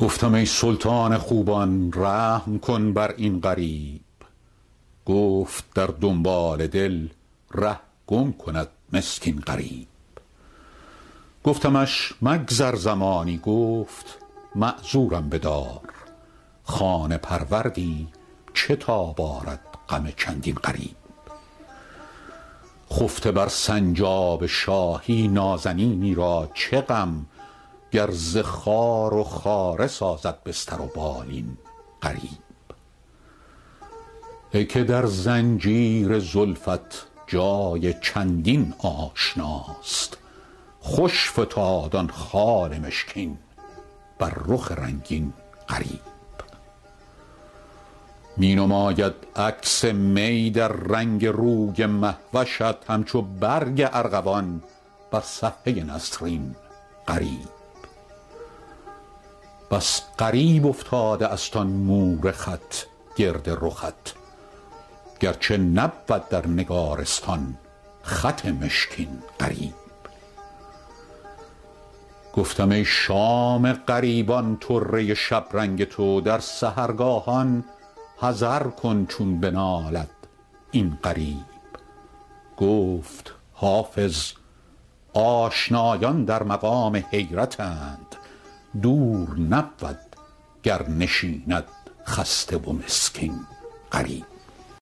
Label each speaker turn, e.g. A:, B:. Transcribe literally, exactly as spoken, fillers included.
A: گفتم ای سلطان خوبان رحم کن بر این غریب. گفت در دنبال دل ره گم کند مسکین غریب. گفتمش مگذر زمانی، گفت معذورم بدار. خانه پروردی چه تاب آرد غم چندین غریب. خفته بر سنجاب شاهی نازنینی را چه غم، گر ز خار و خاره سازد بستر و بالین غریب. ای که در زنجیر زلفت جای چندین آشناست، خوش فتاد آن خال مشکین بر رخ رنگین غریب. می نماید عکس می در رنگ روی مهوشت، همچو برگ ارغوان بر صفحه نسرین غریب. بس غریب افتاده است آن مور خط گرد رخت، گرچه نبود در نگارستان خط مشکین غریب. گفتم ای شام غریبان طره شبرنگ تو، در سحرگاهان حذر کن چون بنالد این غریب. گفت حافظ آشنایان در مقام حیرتند، دور نبود گر نشیند خسته و مسکین غریب.